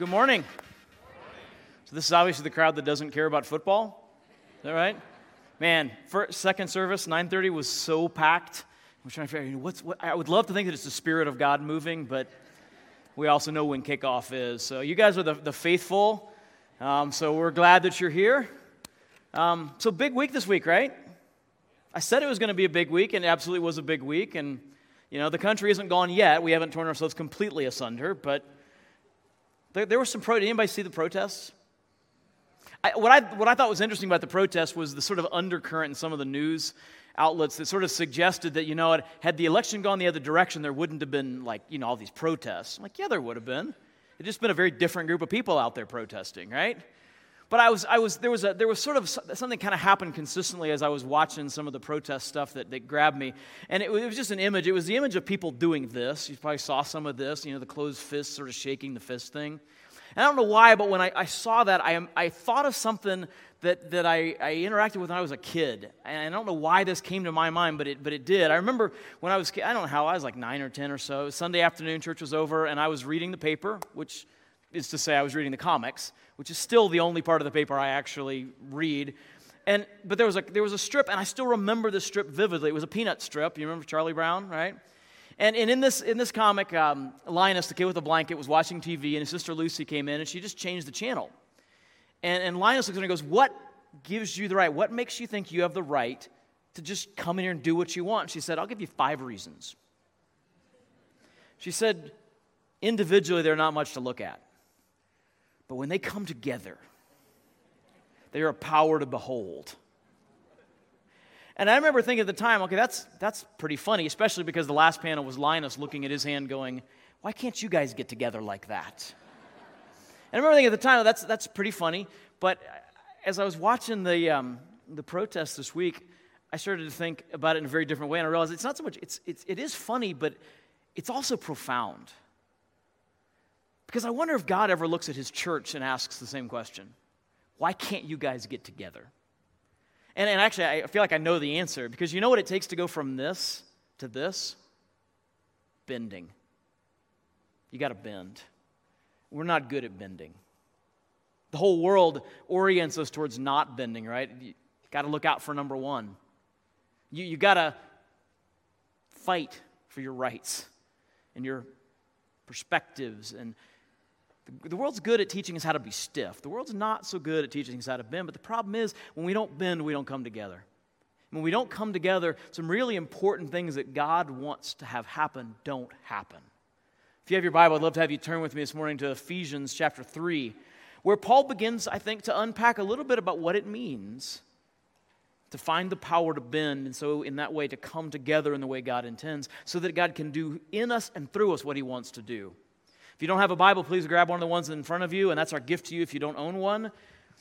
Good morning. So this is obviously the crowd that doesn't care about football. Is that right? Man, second service, 9:30 was so packed. I'm trying to figure out I would love to think that it's the Spirit of God moving, but we also know when kickoff is. So you guys are the faithful. So we're glad that you're here. So big week this week, right? I said it was going to be a big week, and it absolutely was a big week. And you know, the country isn't gone yet. We haven't torn ourselves completely asunder, but there was some Did anybody see the protests? What I thought was interesting about the protests was the sort of undercurrent in some of the news outlets that sort of suggested that, you know, had the election gone the other direction, there wouldn't have been, like, you know, all these protests. I'm like, yeah, there would have been. It'd just been a very different group of people out there protesting, right? But there was sort of something kind of happened consistently as I was watching some of the protest stuff that grabbed me. And it was just an image. It was the image of people doing this. You probably saw some of this, you know, the closed fist sort of shaking the fist thing. And I don't know why, but when I saw that, I thought of something that I interacted with when I was a kid. And I don't know why this came to my mind, but it did. I remember when I was a kid, I don't know how, I was like 9 or 10 or so. It was Sunday afternoon, church was over, and I was reading the paper, which is to say I was reading the comics, which is still the only part of the paper I actually read. But there was a strip, and I still remember this strip vividly. It was a Peanut strip. You remember Charlie Brown, right? And in this comic, Linus, the kid with the blanket, was watching TV, and his sister Lucy came in, and she just changed the channel. And Linus looks at her and goes, "What gives you the right? What makes you think you have the right to just come in here and do what you want?" And she said, "I'll give you 5 reasons." She said, "Individually, they're not much to look at. But when they come together, they are a power to behold." And I remember thinking at the time, okay, that's pretty funny, especially because the last panel was Linus looking at his hand going, "Why can't you guys get together like that?" And I remember thinking at the time, that's pretty funny. But as I was watching the protests this week, I started to think about it in a very different way, and I realized it's not so much, it is funny, but it's also profound. Because I wonder if God ever looks at his church and asks the same question. Why can't you guys get together? And actually, I feel like I know the answer, because you know what it takes to go from this to this? Bending. You got to bend. We're not good at bending. The whole world orients us towards not bending, right? You got to look out for number one. You got to fight for your rights and your perspectives. And the world's good at teaching us how to be stiff. The world's not so good at teaching us how to bend. But the problem is, when we don't bend, we don't come together. When we don't come together, some really important things that God wants to have happen don't happen. If you have your Bible, I'd love to have you turn with me this morning to Ephesians chapter 3, where Paul begins, I think, to unpack a little bit about what it means to find the power to bend, and so in that way to come together in the way God intends, so that God can do in us and through us what he wants to do. If you don't have a Bible, please grab one of the ones in front of you, and that's our gift to you if you don't own one.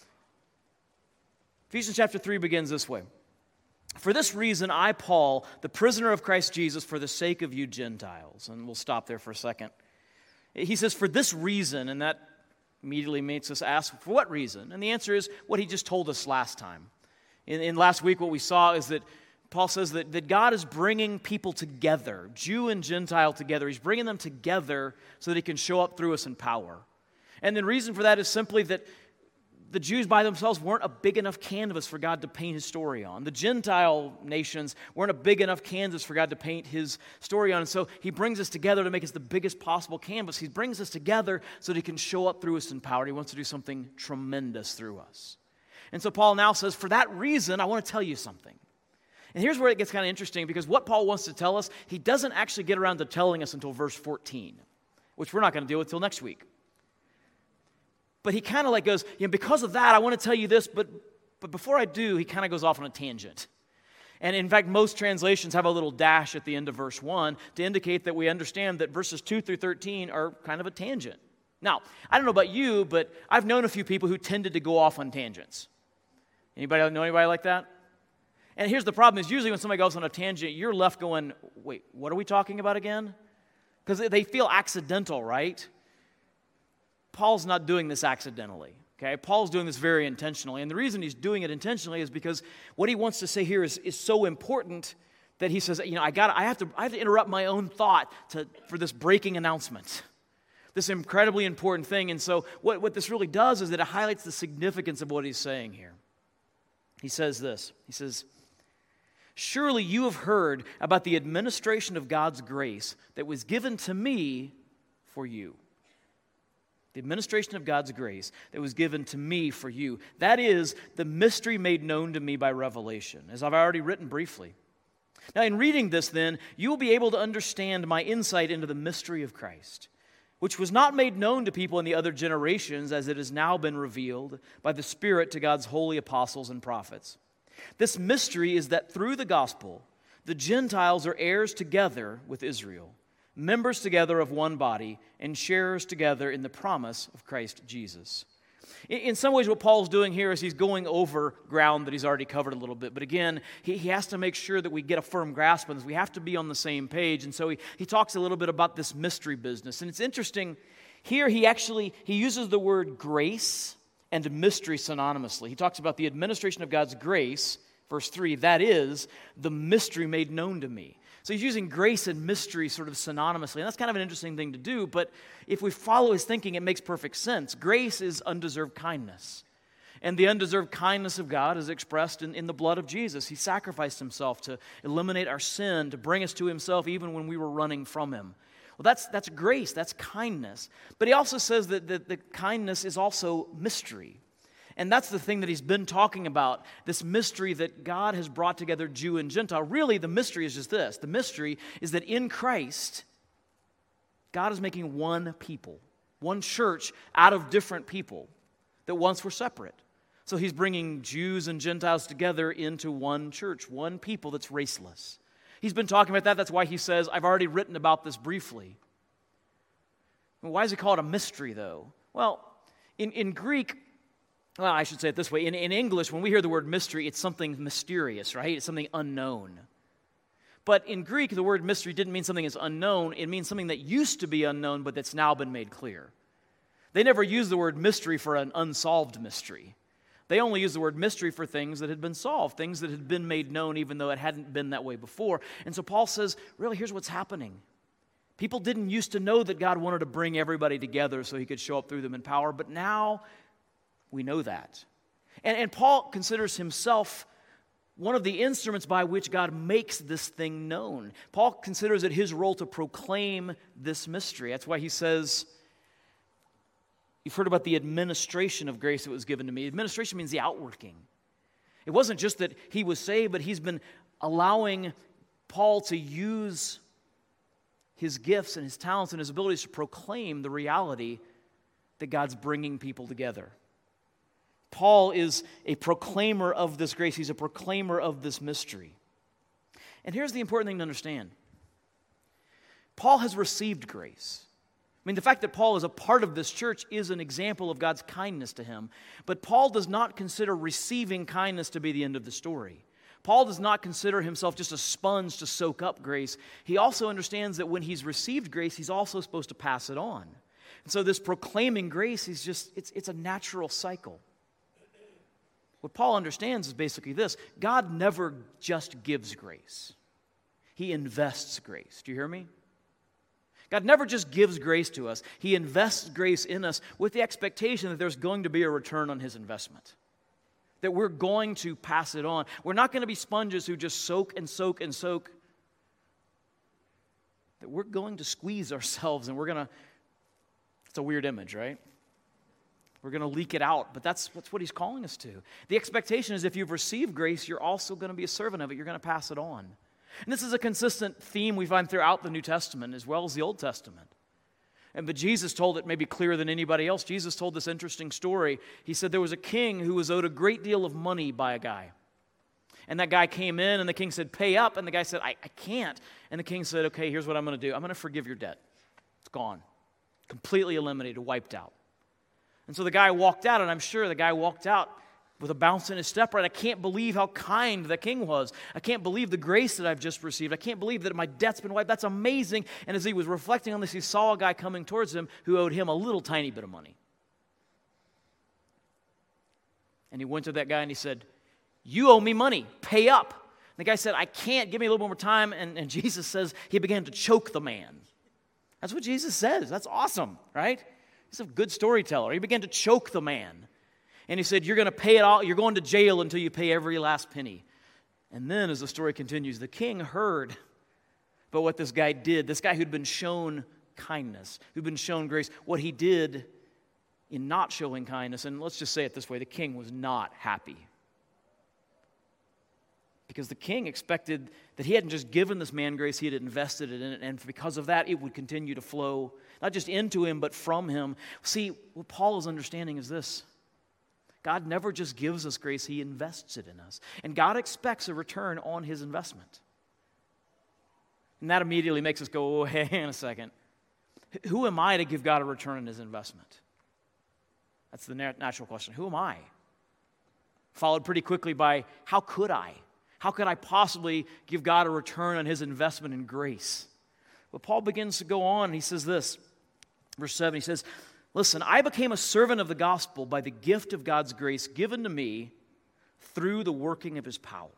Ephesians chapter 3 begins this way. "For this reason, I, Paul, the prisoner of Christ Jesus, for the sake of you Gentiles." And we'll stop there for a second. He says, "For this reason," and that immediately makes us ask, for what reason? And the answer is what he just told us last time. In last week, what we saw is that Paul says that God is bringing people together, Jew and Gentile together. He's bringing them together so that he can show up through us in power. And the reason for that is simply that the Jews by themselves weren't a big enough canvas for God to paint his story on. The Gentile nations weren't a big enough canvas for God to paint his story on. And so he brings us together to make us the biggest possible canvas. He brings us together so that he can show up through us in power. He wants to do something tremendous through us. And so Paul now says, for that reason, I want to tell you something. And here's where it gets kind of interesting, because what Paul wants to tell us, he doesn't actually get around to telling us until verse 14, which we're not going to deal with till next week. But he kind of like goes, you know, because of that, I want to tell you this, but before I do, he kind of goes off on a tangent. And in fact, most translations have a little dash at the end of verse 1 to indicate that we understand that verses 2 through 13 are kind of a tangent. Now, I don't know about you, but I've known a few people who tended to go off on tangents. Anybody know anybody like that? And here's the problem is usually when somebody goes on a tangent, you're left going, wait, what are we talking about again? Because they feel accidental, right? Paul's not doing this accidentally, okay? Paul's doing this very intentionally. And the reason he's doing it intentionally is because what he wants to say here is so important that he says, you know, I have to interrupt my own thought for this breaking announcement. this incredibly important thing. And so what this really does is that it highlights the significance of what he's saying here. He says this. He says, "Surely you have heard about the administration of God's grace that was given to me for you." The administration of God's grace that was given to me for you. That is the mystery made known to me by revelation, as I've already written briefly. Now, in reading this, then, you will be able to understand my insight into the mystery of Christ, which was not made known to people in the other generations, as it has now been revealed by the Spirit to God's holy apostles and prophets. This mystery is that through the gospel, the Gentiles are heirs together with Israel, members together of one body, and sharers together in the promise of Christ Jesus. In some ways, what Paul's doing here is he's going over ground that he's already covered a little bit. But again, he has to make sure that we get a firm grasp on this. We have to be on the same page. And so he talks a little bit about this mystery business. And it's interesting, here he uses the word grace and mystery synonymously. He talks about the administration of God's grace, verse 3, that is the mystery made known to me. So he's using grace and mystery sort of synonymously. And that's kind of an interesting thing to do, but if we follow his thinking, it makes perfect sense. Grace is undeserved kindness. And the undeserved kindness of God is expressed in the blood of Jesus. He sacrificed himself to eliminate our sin, to bring us to himself even when we were running from him. Well, that's grace, that's kindness. But he also says that the kindness is also mystery. And that's the thing that he's been talking about, this mystery that God has brought together Jew and Gentile. Really, the mystery is just this. The mystery is that in Christ, God is making one people, one church out of different people that once were separate. So he's bringing Jews and Gentiles together into one church, one people that's raceless. He's been talking about that. That's why he says, I've already written about this briefly. Why does he call it a mystery, though? Well, in Greek, well, I should say it this way. In English, when we hear the word mystery, it's something mysterious, right? It's something unknown. But in Greek, the word mystery didn't mean something that's unknown. It means something that used to be unknown, but that's now been made clear. They never used the word mystery for an unsolved mystery. They only used the word mystery for things that had been solved, things that had been made known even though it hadn't been that way before. And so Paul says, really, here's what's happening. People didn't used to know that God wanted to bring everybody together so he could show up through them in power, but now we know that. And Paul considers himself one of the instruments by which God makes this thing known. Paul considers it his role to proclaim this mystery. That's why he says, you've heard about the administration of grace that was given to me. Administration means the outworking. It wasn't just that he was saved, but he's been allowing Paul to use his gifts and his talents and his abilities to proclaim the reality that God's bringing people together. Paul is a proclaimer of this grace. He's a proclaimer of this mystery. And here's the important thing to understand. Paul has received grace. I mean, the fact that Paul is a part of this church is an example of God's kindness to him. But Paul does not consider receiving kindness to be the end of the story. Paul does not consider himself just a sponge to soak up grace. He also understands that when he's received grace, he's also supposed to pass it on. And so this proclaiming grace is it's a natural cycle. What Paul understands is basically this. God never just gives grace. He invests grace. Do you hear me? God never just gives grace to us. He invests grace in us with the expectation that there's going to be a return on his investment. That we're going to pass it on. We're not going to be sponges who just soak and soak and soak. That we're going to squeeze ourselves and it's a weird image, right? We're going to leak it out, but that's what he's calling us to. The expectation is if you've received grace, you're also going to be a servant of it. You're going to pass it on. And this is a consistent theme we find throughout the New Testament as well as the Old Testament. But Jesus told it maybe clearer than anybody else. Jesus told this interesting story. He said there was a king who was owed a great deal of money by a guy. And that guy came in and the king said, pay up. And the guy said, I can't. And the king said, okay, here's what I'm going to do. I'm going to forgive your debt. It's gone. Completely eliminated, wiped out. And so the guy walked out, and I'm sure the guy walked out with a bounce in his step, right? I can't believe how kind the king was. I can't believe the grace that I've just received. I can't believe that my debt's been wiped. That's amazing. And as he was reflecting on this, he saw a guy coming towards him who owed him a little tiny bit of money. And he went to that guy and he said, you owe me money. Pay up. And the guy said, I can't. Give me a little more time. And Jesus says he began to choke the man. That's what Jesus says. That's awesome, right? He's a good storyteller. He began to choke the man. And he said, you're going to pay it all. You're going to jail until you pay every last penny. And then as the story continues, the king heard about what this guy did, this guy who'd been shown kindness, who'd been shown grace, what he did in not showing kindness. And let's just say it this way, the king was not happy. Because the king expected that he hadn't just given this man grace, he had invested it in it, and because of that, it would continue to flow, not just into him, but from him. See, what Paul is understanding is this. God never just gives us grace, he invests it in us. And God expects a return on his investment. And that immediately makes us go, oh, hang on a second. Who am I to give God a return on his investment? That's the natural question. Who am I? Followed pretty quickly by, how could I? How could I possibly give God a return on his investment in grace? But Paul begins to go on. He says this, verse 7, he says, listen, I became a servant of the gospel by the gift of God's grace given to me through the working of his power.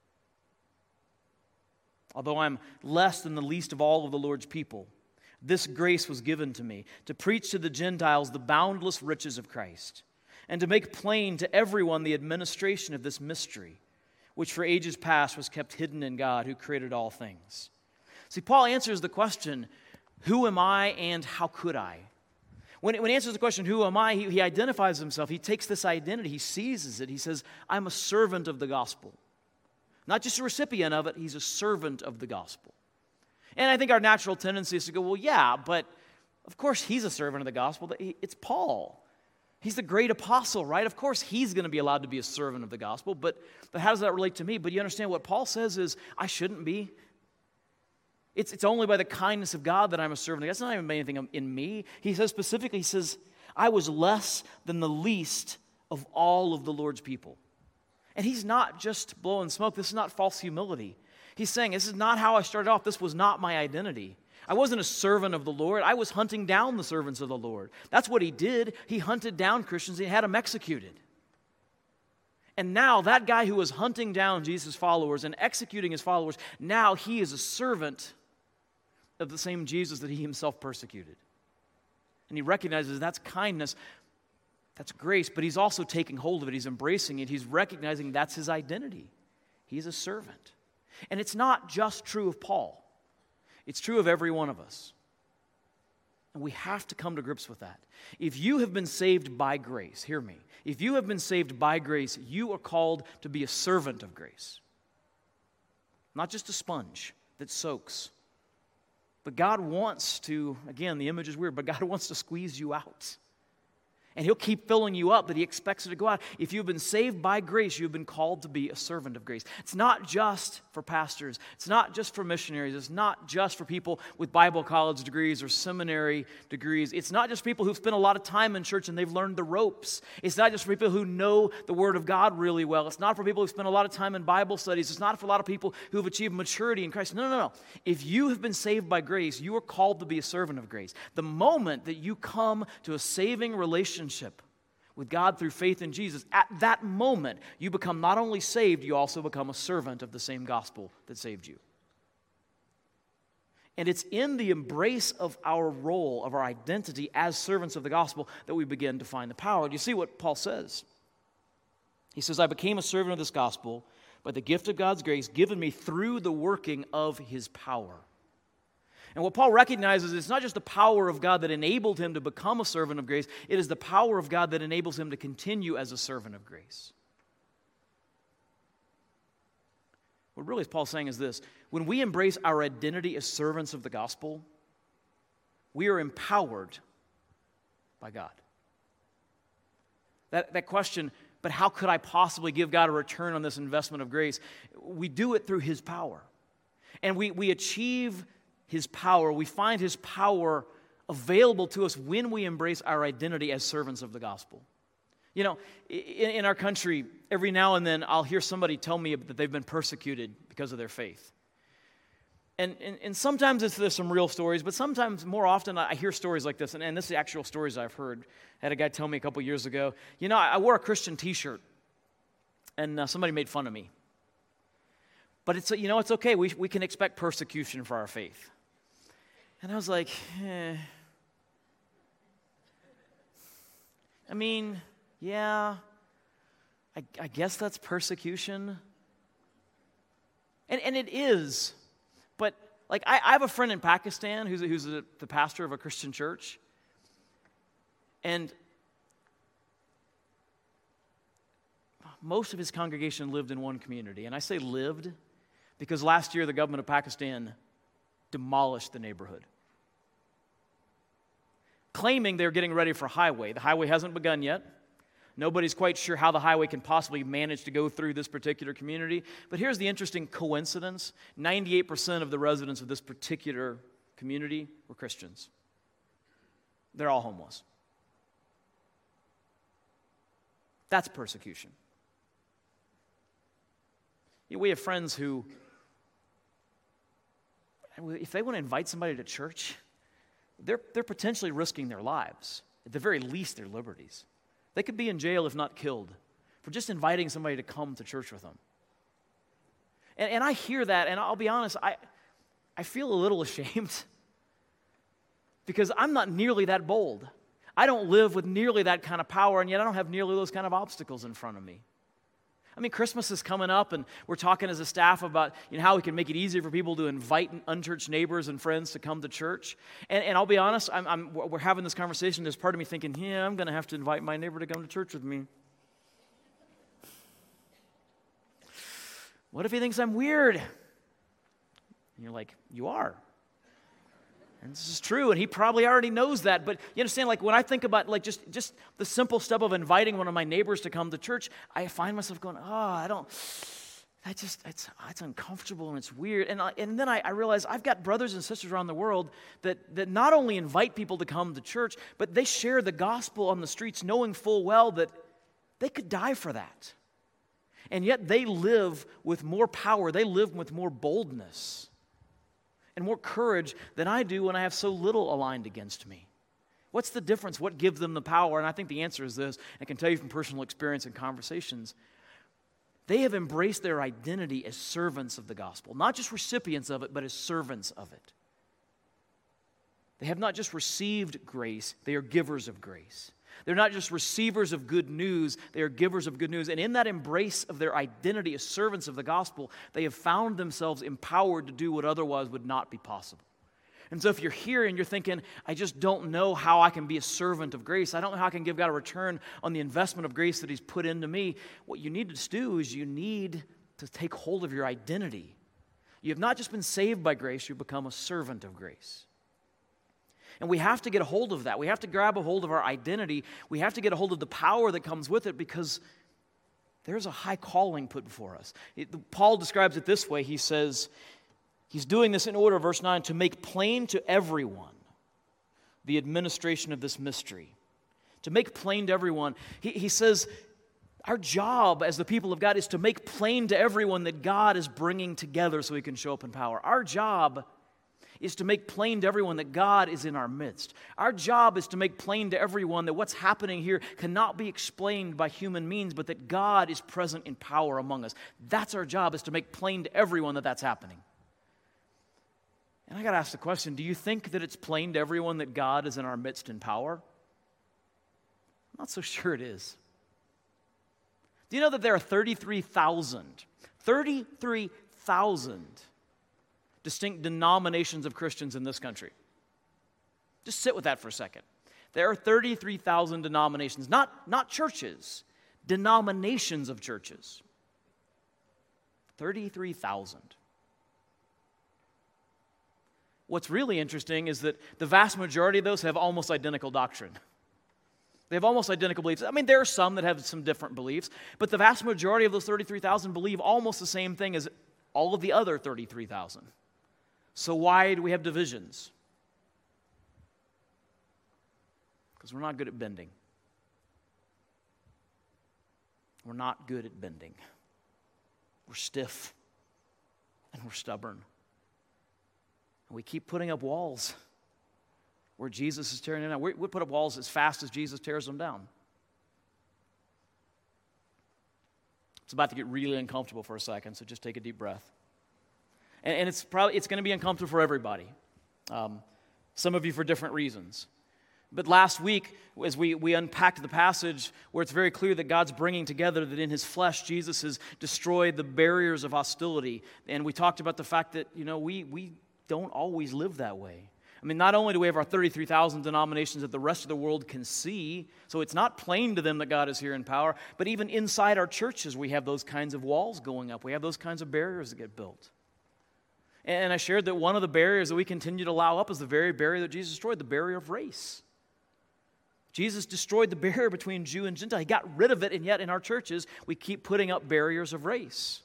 Although I'm less than the least of all of the Lord's people, this grace was given to me to preach to the Gentiles the boundless riches of Christ and to make plain to everyone the administration of this mystery, which for ages past was kept hidden in God who created all things. See, Paul answers the question, who am I and how could I? When he answers the question, who am I, he identifies himself. He takes this identity, he seizes it. He says, I'm a servant of the gospel. Not just a recipient of it, he's a servant of the gospel. And I think our natural tendency is to go, well, yeah, but of course he's a servant of the gospel. It's Paul. He's the great apostle, right? Of course he's going to be allowed to be a servant of the gospel, but how does that relate to me? But you understand what Paul says is, I shouldn't be. It's only by the kindness of God that I'm a servant. That's not even anything in me. He says specifically, he says, I was less than the least of all of the Lord's people. And he's not just blowing smoke. This is not false humility. He's saying, this is not how I started off. This was not my identity. I wasn't a servant of the Lord. I was hunting down the servants of the Lord. That's what he did. He hunted down Christians. He had them executed. And now that guy who was hunting down Jesus' followers and executing his followers, now he is a servant of the same Jesus that he himself persecuted. And he recognizes that's kindness, that's grace, but he's also taking hold of it. He's embracing it. He's recognizing that's his identity. He's a servant. And it's not just true of Paul. It's true of every one of us. And we have to come to grips with that. If you have been saved by grace, hear me. If you have been saved by grace, you are called to be a servant of grace. Not just a sponge that soaks. But God wants to, again, the image is weird, but God wants to squeeze you out. And he'll keep filling you up, but he expects it to go out. If you've been saved by grace, you've been called to be a servant of grace. It's not just for pastors. It's not just for missionaries. It's not just for people with Bible college degrees or seminary degrees. It's not just people who've spent a lot of time in church and they've learned the ropes. It's not just for people who know the Word of God really well. It's not for people who've spent a lot of time in Bible studies. It's not for a lot of people who've achieved maturity in Christ. No. If you have been saved by grace, you are called to be a servant of grace. The moment that you come to a saving relationship with God through faith in Jesus, at that moment, you become not only saved, you also become a servant of the same gospel that saved you. And it's in the embrace of our role, of our identity as servants of the gospel, that we begin to find the power. Do you see what Paul says? He says, I became a servant of this gospel by the gift of God's grace given me through the working of his power. And what Paul recognizes is it's not just the power of God that enabled him to become a servant of grace, it is the power of God that enables him to continue as a servant of grace. What really Paul's saying is this: when we embrace our identity as servants of the gospel, we are empowered by God. That question, but how could I possibly give God a return on this investment of grace? We do it through his power. And we achieve his power, we find his power available to us when we embrace our identity as servants of the gospel. You know, in our country, every now and then I'll hear somebody tell me that they've been persecuted because of their faith. And sometimes there's some real stories, but sometimes, more often, I hear stories like this, and this is the actual stories I've heard. I had a guy tell me a couple years ago, you know, I wore a Christian t-shirt, and somebody made fun of me. But it's okay, we can expect persecution for our faith. And I was like, I mean, yeah, I guess that's persecution. And it is. But, like, I have a friend in Pakistan who's the pastor of a Christian church. And most of his congregation lived in one community. And I say lived because last year the government of Pakistan demolished the neighborhood, claiming they're getting ready for a highway. The highway hasn't begun yet. Nobody's quite sure how the highway can possibly manage to go through this particular community. But here's the interesting coincidence. 98% of the residents of this particular community were Christians. They're all homeless. That's persecution. We have friends who, if they want to invite somebody to church, they're potentially risking their lives. At the very least, their liberties. They could be in jail if not killed for just inviting somebody to come to church with them. And I hear that, and I'll be honest, I feel a little ashamed because I'm not nearly that bold. I don't live with nearly that kind of power, and yet I don't have nearly those kind of obstacles in front of me. I mean, Christmas is coming up, and we're talking as a staff about how we can make it easier for people to invite unchurched neighbors and friends to come to church. And I'll be honest, we're having this conversation. There's part of me thinking, I'm going to have to invite my neighbor to come to church with me. What if he thinks I'm weird? And you're like, you are. And this is true, and he probably already knows that. But you understand, like when I think about like just the simple step of inviting one of my neighbors to come to church, I find myself going, it's uncomfortable and it's weird. And then I realize I've got brothers and sisters around the world that not only invite people to come to church, but they share the gospel on the streets knowing full well that they could die for that. And yet they live with more power, they live with more boldness and more courage than I do when I have so little aligned against me. What's the difference? What gives them the power? And I think the answer is this. I can tell you from personal experience and conversations. They have embraced their identity as servants of the gospel. Not just recipients of it, but as servants of it. They have not just received grace, they are givers of grace. They're not just receivers of good news, they are givers of good news. And in that embrace of their identity as servants of the gospel, they have found themselves empowered to do what otherwise would not be possible. And so if you're here and you're thinking, I just don't know how I can be a servant of grace, I don't know how I can give God a return on the investment of grace that He's put into me, what you need to do is you need to take hold of your identity. You have not just been saved by grace, you've become a servant of grace. And we have to get a hold of that. We have to grab a hold of our identity. We have to get a hold of the power that comes with it because there's a high calling put before us. Paul describes it this way. He says, he's doing this in order, verse 9, to make plain to everyone the administration of this mystery. To make plain to everyone. He says, our job as the people of God is to make plain to everyone that God is bringing together so He can show up in power. Our job is to make plain to everyone that God is in our midst. Our job is to make plain to everyone that what's happening here cannot be explained by human means, but that God is present in power among us. That's our job, is to make plain to everyone that that's happening. And I got to ask the question, do you think that it's plain to everyone that God is in our midst in power? I'm not so sure it is. Do you know that there are 33,000 distinct denominations of Christians in this country? Just sit with that for a second. There are 33,000 denominations, not churches, denominations of churches. 33,000. What's really interesting is that the vast majority of those have almost identical doctrine. They have almost identical beliefs. I mean, there are some that have some different beliefs, but the vast majority of those 33,000 believe almost the same thing as all of the other 33,000. So why do we have divisions? Because we're not good at bending. We're not good at bending. We're stiff and we're stubborn. And we keep putting up walls where Jesus is tearing them down. We put up walls as fast as Jesus tears them down. It's about to get really uncomfortable for a second, so just take a deep breath. And it's going to be uncomfortable for everybody. Some of you for different reasons. But last week, as we unpacked the passage where it's very clear that God's bringing together that in his flesh, Jesus has destroyed the barriers of hostility. And we talked about the fact that, we don't always live that way. I mean, not only do we have our 33,000 denominations that the rest of the world can see, so it's not plain to them that God is here in power, but even inside our churches, we have those kinds of walls going up. We have those kinds of barriers that get built. And I shared that one of the barriers that we continue to allow up is the very barrier that Jesus destroyed, the barrier of race. Jesus destroyed the barrier between Jew and Gentile. He got rid of it, and yet in our churches, we keep putting up barriers of race.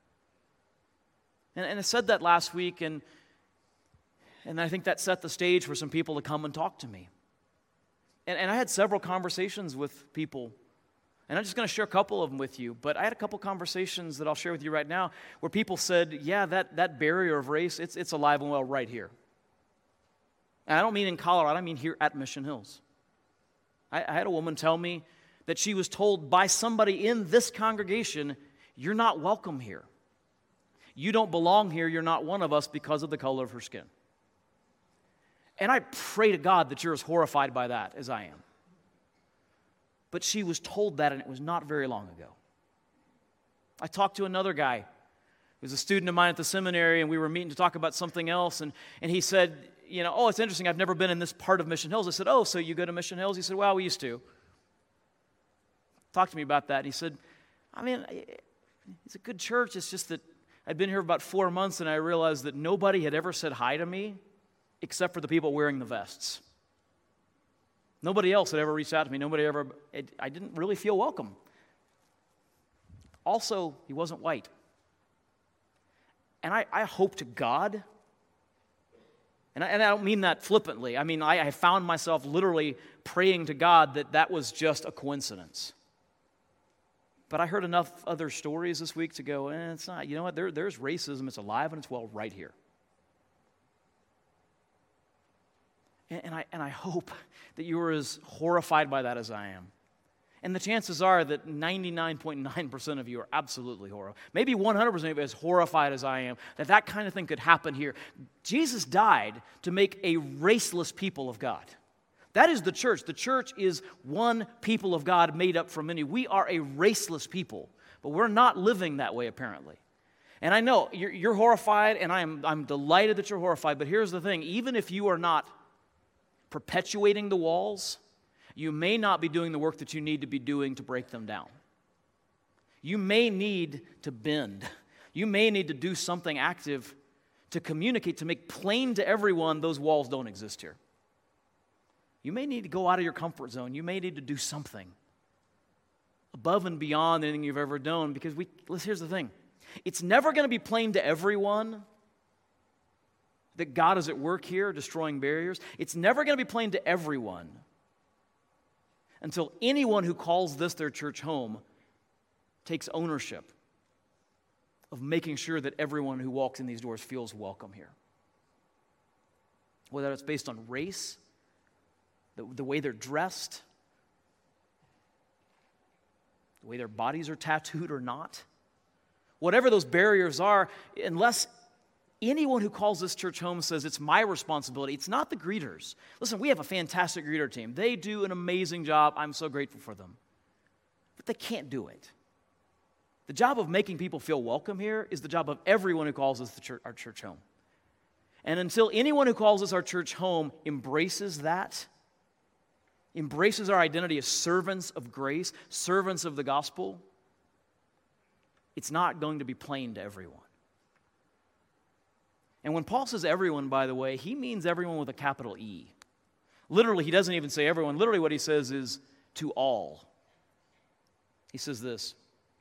And I said that last week, and I think that set the stage for some people to come and talk to me. And I had several conversations with people, and I'm just going to share a couple of them with you, but I had a couple conversations that I'll share with you right now where people said, yeah, that barrier of race, it's alive and well right here. And I don't mean in Colorado, I mean here at Mission Hills. I had a woman tell me that she was told by somebody in this congregation, you're not welcome here. You don't belong here, you're not one of us because of the color of her skin. And I pray to God that you're as horrified by that as I am. But she was told that, and it was not very long ago. I talked to another guy who was a student of mine at the seminary, and we were meeting to talk about something else, and he said, it's interesting, I've never been in this part of Mission Hills. I said, so you go to Mission Hills? He said, well, we used to. Talk to me about that. He said, it's a good church. It's just that I'd been here about 4 months, and I realized that nobody had ever said hi to me except for the people wearing the vests. Nobody else had ever reached out to me. I didn't really feel welcome. Also, he wasn't white. And I hope to God, and I don't mean that flippantly. I mean, I found myself literally praying to God that was just a coincidence. But I heard enough other stories this week to go, it's not. You know what? There's racism. It's alive and it's well right here. And I hope that you are as horrified by that as I am. And the chances are that 99.9% of you are absolutely horrified. Maybe 100% of you are as horrified as I am, that kind of thing could happen here. Jesus died to make a raceless people of God. That is the church. The church is one people of God made up from many. We are a raceless people, but we're not living that way apparently. And I know you're horrified, and I'm delighted that you're horrified, but here's the thing. Even if you are not perpetuating the walls, you may not be doing the work that you need to be doing to break them down. You may need to bend. You may need to do something active to communicate, to make plain to everyone those walls don't exist here. You may need to go out of your comfort zone. You may need to do something above and beyond anything you've ever done, because here's the thing. It's never going to be plain to everyone that God is at work here destroying barriers. It's never going to be plain to everyone until anyone who calls this their church home takes ownership of making sure that everyone who walks in these doors feels welcome here. Whether it's based on race, the way they're dressed, the way their bodies are tattooed or not. Whatever those barriers are, unless anyone who calls this church home says it's my responsibility, it's not the greeters. Listen, we have a fantastic greeter team. They do an amazing job. I'm so grateful for them. But they can't do it. The job of making people feel welcome here is the job of everyone who calls us our church home. And until anyone who calls us our church home embraces that, embraces our identity as servants of grace, servants of the gospel, it's not going to be plain to everyone. And when Paul says everyone, by the way, he means everyone with a capital E. Literally, he doesn't even say everyone. Literally, what he says is to all. He says this,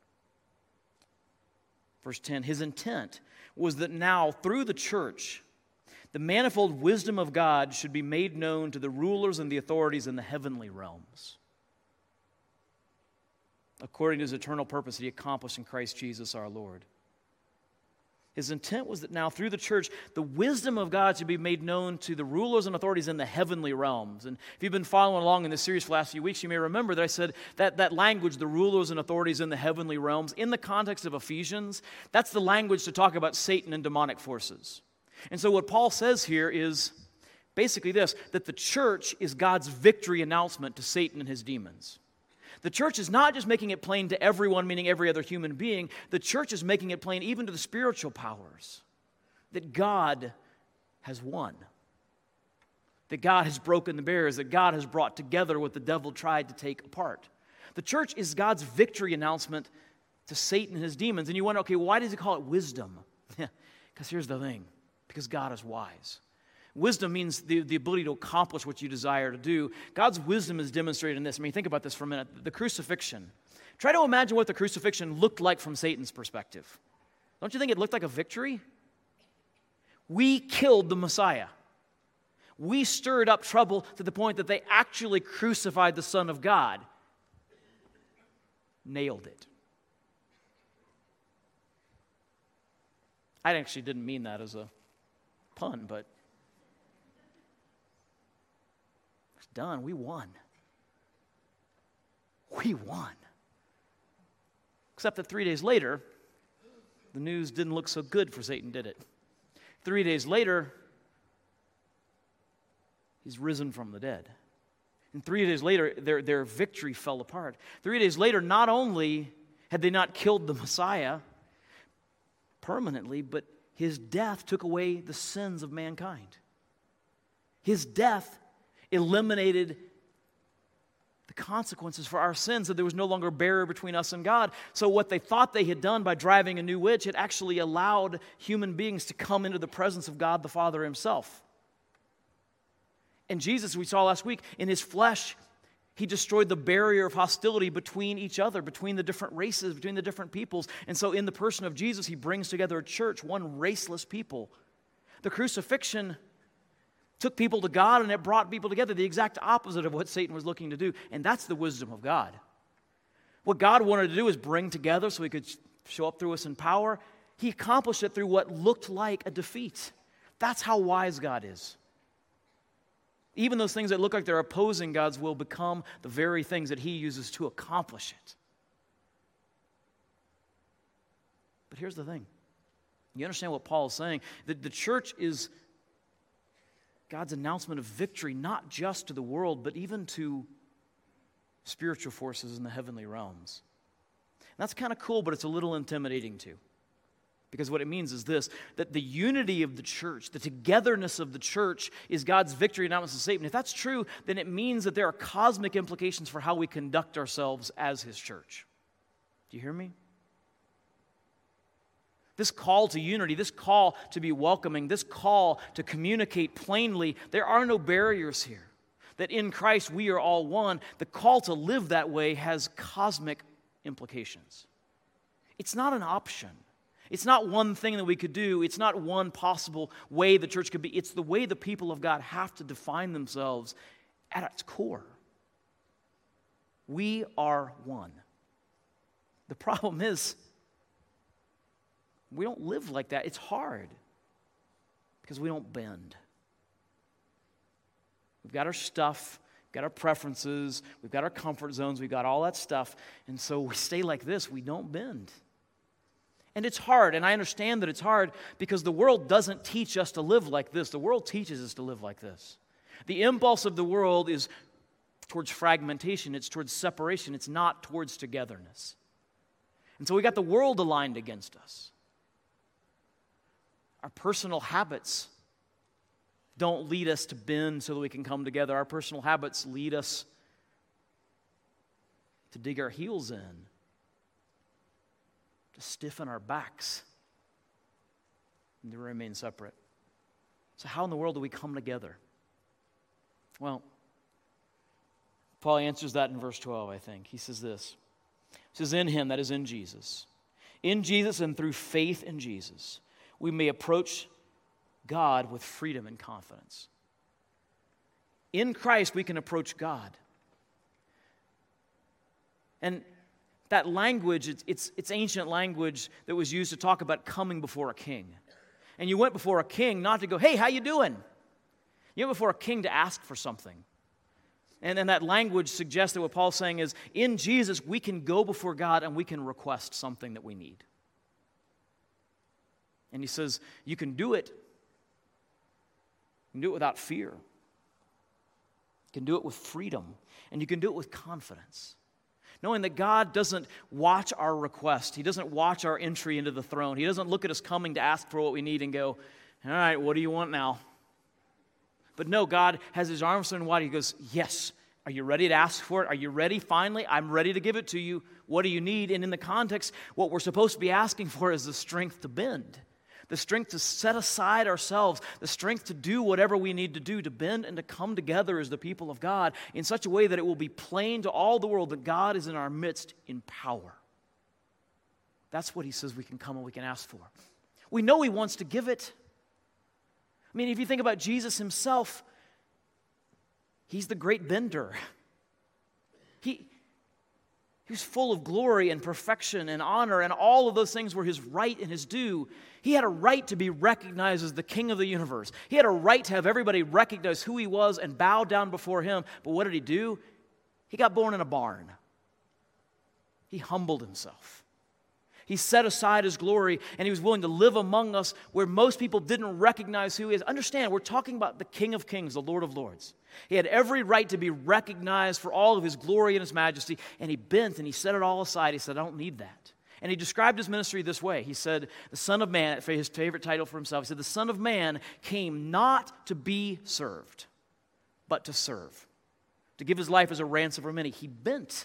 verse 10, his intent was that now, through the church, the manifold wisdom of God should be made known to the rulers and the authorities in the heavenly realms, according to his eternal purpose that he accomplished in Christ Jesus our Lord. His intent was that now, through the church, the wisdom of God should be made known to the rulers and authorities in the heavenly realms. And if you've been following along in this series for the last few weeks, you may remember that I said that language, the rulers and authorities in the heavenly realms, in the context of Ephesians, that's the language to talk about Satan and demonic forces. And so what Paul says here is, Basically this, that the church is God's victory announcement to Satan and his demons. The church is not just making it plain to everyone, meaning every other human being. The church is making it plain even to the spiritual powers that God has won. That God has broken the barriers, that God has brought together what the devil tried to take apart. The church is God's victory announcement to Satan and his demons. And you wonder, okay, why does he call it wisdom? Because here's the thing, because God is wise. Wisdom means the ability to accomplish what you desire to do. God's wisdom is demonstrated in this. I mean, think about this for a minute. The crucifixion. Try to imagine what the crucifixion looked like from Satan's perspective. Don't you think it looked like a victory? We killed the Messiah. We stirred up trouble to the point that they actually crucified the Son of God. Nailed it. I actually didn't mean that as a pun, but it's done. We won. We won. Except that 3 days later, the news didn't look so good for Satan, did it? 3 days later, he's risen from the dead. And 3 days later, their victory fell apart. 3 days later, not only had they not killed the Messiah permanently, but his death took away the sins of mankind. His death eliminated the consequences for our sins, so there was no longer a barrier between us and God. So what they thought they had done by driving a new witch, it actually allowed human beings to come into the presence of God the Father himself. And Jesus, we saw last week, in his flesh, he destroyed the barrier of hostility between each other, between the different races, between the different peoples. And so in the person of Jesus, he brings together a church, one raceless people. The crucifixion took people to God and it brought people together, the exact opposite of what Satan was looking to do. And that's the wisdom of God. What God wanted to do is bring together so he could show up through us in power. He accomplished it through what looked like a defeat. That's how wise God is. Even those things that look like they're opposing God's will become the very things that he uses to accomplish it. But here's the thing. You understand what Paul is saying? That the church is God's announcement of victory, not just to the world, but even to spiritual forces in the heavenly realms. And that's kind of cool, but it's a little intimidating too. Because what it means is this, that the unity of the church, the togetherness of the church is God's victory announcement to Satan. If that's true, then it means that there are cosmic implications for how we conduct ourselves as his church. Do you hear me? This call to unity, this call to be welcoming, this call to communicate plainly, there are no barriers here. That in Christ we are all one. The call to live that way has cosmic implications. It's not an option. It's not one thing that we could do. It's not one possible way the church could be. It's the way the people of God have to define themselves at its core. We are one. The problem is, we don't live like that. It's hard because we don't bend. We've got our stuff, we've got our preferences, we've got our comfort zones, we've got all that stuff, and so we stay like this. We don't bend. And it's hard, and I understand that it's hard because the world doesn't teach us to live like this. The world teaches us to live like this. The impulse of the world is towards fragmentation. It's towards separation. It's not towards togetherness. And so we got the world aligned against us. Our personal habits don't lead us to bend so that we can come together. Our personal habits lead us to dig our heels in, to stiffen our backs, and to remain separate. So how in the world do we come together? Well, Paul answers that in verse 12, I think. He says this. He says, in him, that is in Jesus. In Jesus and through faith in Jesus, we may approach God with freedom and confidence. In Christ, we can approach God. And that language, it's ancient language that was used to talk about coming before a king. And you went before a king not to go, hey, how you doing? You went before a king to ask for something. And then that language suggests that what Paul's saying is, in Jesus, we can go before God and we can request something that we need. And he says, you can do it can do it without fear. You can do it with freedom, and you can do it with confidence. Knowing that God doesn't watch our request. He doesn't watch our entry into the throne. He doesn't look at us coming to ask for what we need and go, all right, what do you want now? But no, God has his arms open wide. He goes, yes, are you ready to ask for it? Are you ready finally? I'm ready to give it to you. What do you need? And in the context, what we're supposed to be asking for is the strength to bend. The strength to set aside ourselves, the strength to do whatever we need to do, to bend and to come together as the people of God in such a way that it will be plain to all the world that God is in our midst in power. That's what he says we can come and we can ask for. We know he wants to give it. I mean, if you think about Jesus himself, he's the great bender. He was full of glory and perfection and honor, and all of those things were his right and his due. He had a right to be recognized as the king of the universe. He had a right to have everybody recognize who he was and bow down before him. But what did he do? He got born in a barn. He humbled himself. He set aside his glory, and he was willing to live among us where most people didn't recognize who he is. Understand, we're talking about the King of Kings, the Lord of Lords. He had every right to be recognized for all of his glory and his majesty, and he bent and he set it all aside. He said, I don't need that. And he described his ministry this way. He said, the Son of Man, his favorite title for himself, he said, the Son of Man came not to be served, but to serve, to give his life as a ransom for many. He bent.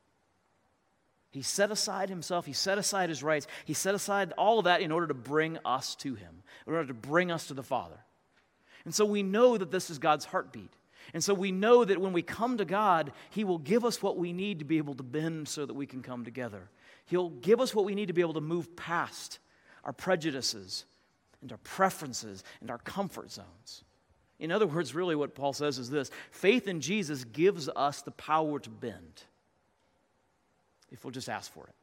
He set aside himself. He set aside his rights. He set aside all of that in order to bring us to him, in order to bring us to the Father. And so we know that this is God's heartbeat. And so we know that when we come to God, he will give us what we need to be able to bend so that we can come together. He'll give us what we need to be able to move past our prejudices and our preferences and our comfort zones. In other words, really what Paul says is this: faith in Jesus gives us the power to bend if we'll just ask for it.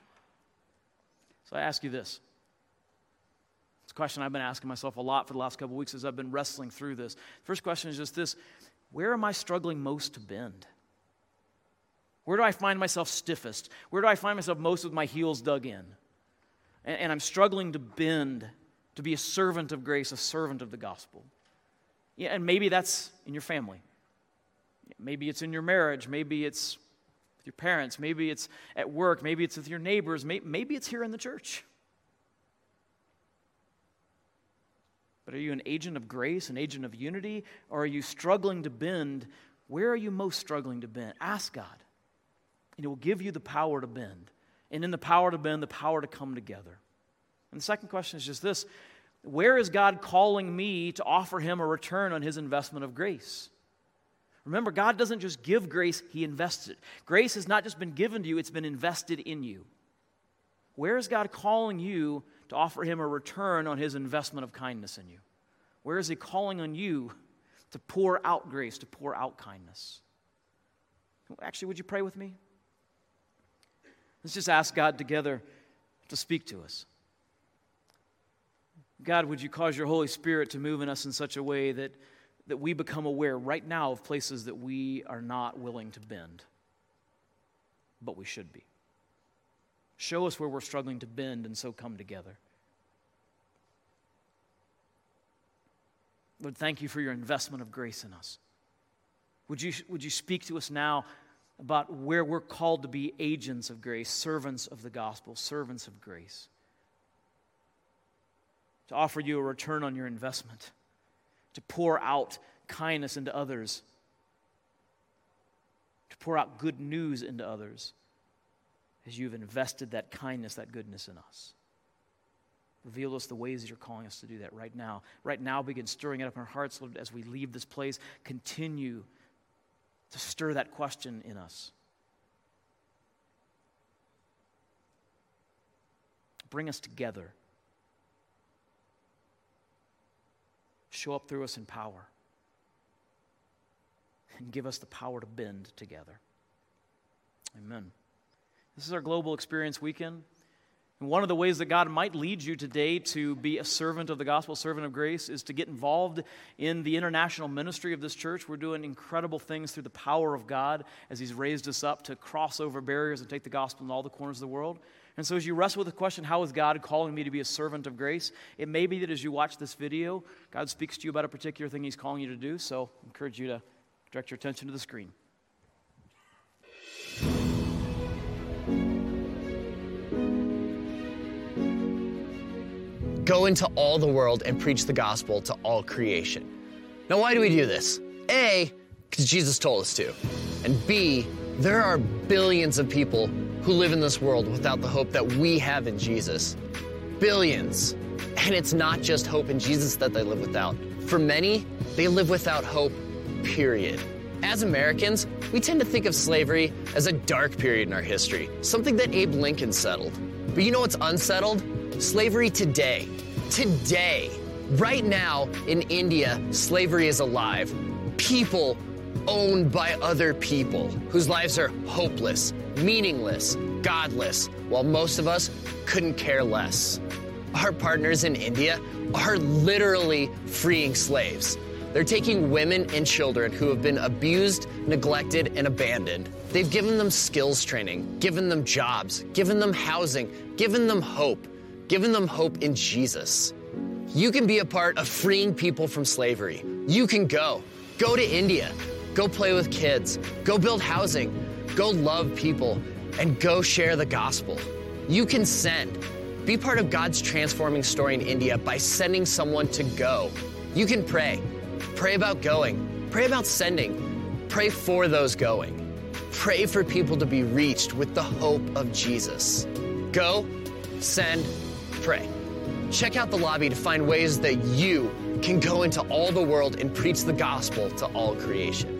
So I ask you this. It's a question I've been asking myself a lot for the last couple of weeks as I've been wrestling through this. First question is just this: where am I struggling most to bend? Where do I find myself stiffest? Where do I find myself most with my heels dug in? And I'm struggling to bend, to be a servant of grace, a servant of the gospel. Yeah, and maybe that's in your family. Maybe it's in your marriage. Maybe it's with your parents. Maybe it's at work. Maybe it's with your neighbors. Maybe it's here in the church. But are you an agent of grace, an agent of unity, or are you struggling to bend? Where are you most struggling to bend? Ask God, and He will give you the power to bend. And in the power to bend, the power to come together. And the second question is just this: where is God calling me to offer Him a return on His investment of grace? Remember, God doesn't just give grace, He invests it. Grace has not just been given to you, it's been invested in you. Where is God calling you to offer Him a return on His investment of kindness in you? Where is He calling on you to pour out grace, to pour out kindness? Actually, would you pray with me? Let's just ask God together to speak to us. God, would you cause your Holy Spirit to move in us in such a way that we become aware right now of places that we are not willing to bend, but we should be. Show us where we're struggling to bend and so come together. Lord, thank you for your investment of grace in us. Would you speak to us now about where we're called to be agents of grace, servants of the gospel, servants of grace, to offer you a return on your investment, to pour out kindness into others, to pour out good news into others as you've invested that kindness, that goodness in us. Reveal us the ways that you're calling us to do that right now. Right now, begin stirring it up in our hearts, Lord, as we leave this place. Continue to stir that question in us. Bring us together. Show up through us in power. And give us the power to bend together. Amen. This is our Global Experience Weekend. And one of the ways that God might lead you today to be a servant of the gospel, servant of grace, is to get involved in the international ministry of this church. We're doing incredible things through the power of God as He's raised us up to cross over barriers and take the gospel in all the corners of the world. And so as you wrestle with the question, how is God calling me to be a servant of grace? It may be that as you watch this video, God speaks to you about a particular thing he's calling you to do. So I encourage you to direct your attention to the screen. Go into all the world and preach the gospel to all creation. Now, why do we do this? A, because Jesus told us to. And B, there are billions of people who live in this world without the hope that we have in Jesus. Billions. And it's not just hope in Jesus that they live without. For many, they live without hope, period. As Americans, we tend to think of slavery as a dark period in our history, something that Abe Lincoln settled. But you know what's unsettled? Slavery today. Today. Right now in India, slavery is alive. People owned by other people whose lives are hopeless, meaningless, godless, while most of us couldn't care less. Our partners in India are literally freeing slaves. They're taking women and children who have been abused, neglected, and abandoned. They've given them skills training, given them jobs, given them housing, given them hope in Jesus. You can be a part of freeing people from slavery. You can go to India, go play with kids, go build housing, go love people, and go share the gospel. You can send. Be part of God's transforming story in India by sending someone to go. You can pray. Pray about going. Pray about sending. Pray for those going. Pray for people to be reached with the hope of Jesus. Go, send, pray. Check out the lobby to find ways that you can go into all the world and preach the gospel to all creation.